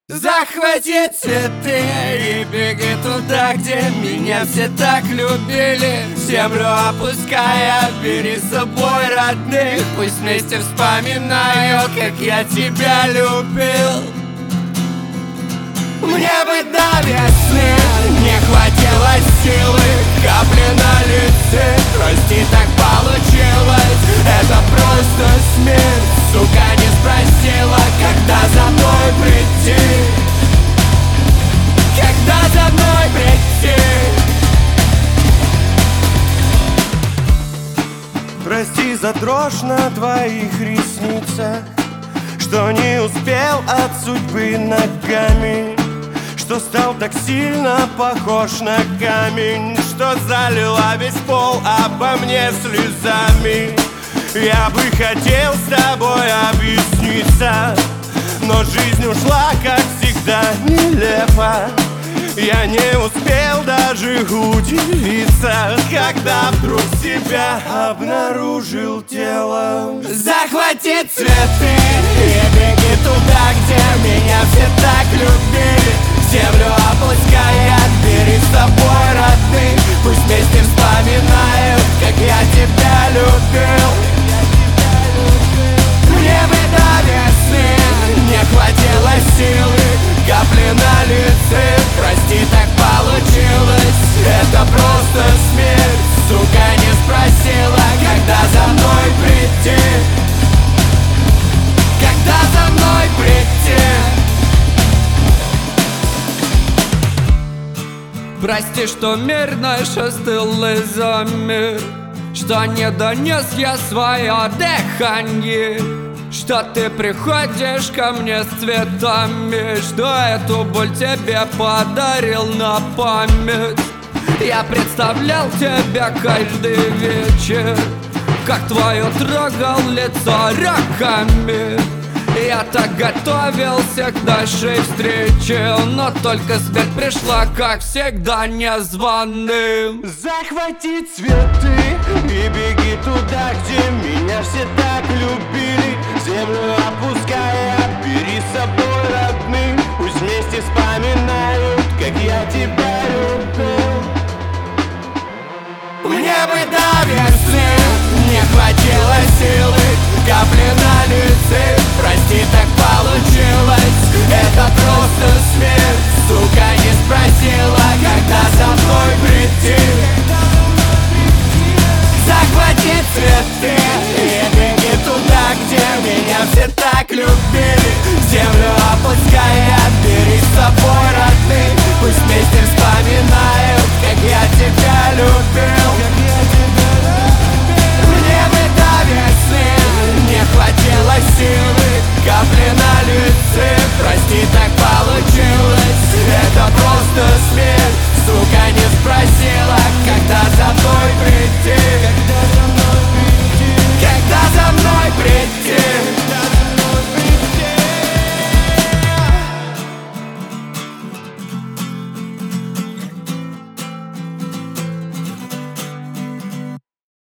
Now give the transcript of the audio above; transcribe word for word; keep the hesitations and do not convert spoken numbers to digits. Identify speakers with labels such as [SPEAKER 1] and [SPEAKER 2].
[SPEAKER 1] Захвати цветы и беги туда, где меня все так любили. Землю опуская, бери с собой родных. Пусть вместе вспоминают, как я тебя любил. Мне бы до весны не хватило силы, капли на лице. Прости, так получилось, это просто смерть. Сука, не спросила, когда за мной прийти. Когда за мной прийти.
[SPEAKER 2] Прости за дрожь на твоих ресницах, что не успел от судьбы ногами, что стал так сильно похож на камень, что залила весь пол обо мне слезами. Я бы хотел с тобой объясниться, но жизнь ушла, как всегда, нелепо. Я не успел даже удивиться, когда вдруг себя обнаружил телом.
[SPEAKER 1] Захвати цветы и беги туда, где меня все так любили. Землю опуская, бери с собой родных. Пусть вместе вспоминают, как я тебя любил. Мне бы до весны не хватило силы, капли на лице. Прости, так получилось, это просто смерть. Сука, не спросила, когда за мной прийти. Когда за мной прийти. Прости, что мир наш остыл из-за мир, что не донес я свое дыхание, что ты приходишь ко мне с цветами, что эту боль тебе подарил на память. Я представлял тебя каждый вечер, как твое трогал лицо руками. Я так готовился к нашей встрече, но только смерть пришла, как всегда, незваным.
[SPEAKER 2] Захвати цветы и беги туда, где меня все так любили. Землю опуская, бери с собой родных. Пусть вместе вспоминают, как я тебя любил.
[SPEAKER 1] Мне бы до весны не хватило силы, капли на лице. Прости, так получилось, это просто смерть. Сука, не спросила, когда за мной прийти. Захвати цветы и беги туда, где меня все так любили. Землю опуская, бери с собой родных. Пусть вместе вспоминают, как я тебя любил. Мне бы до весны не хватило силы, капли на лице. Прости, так получилось, это просто смерть. Сука, не спросила, когда за мной прийти.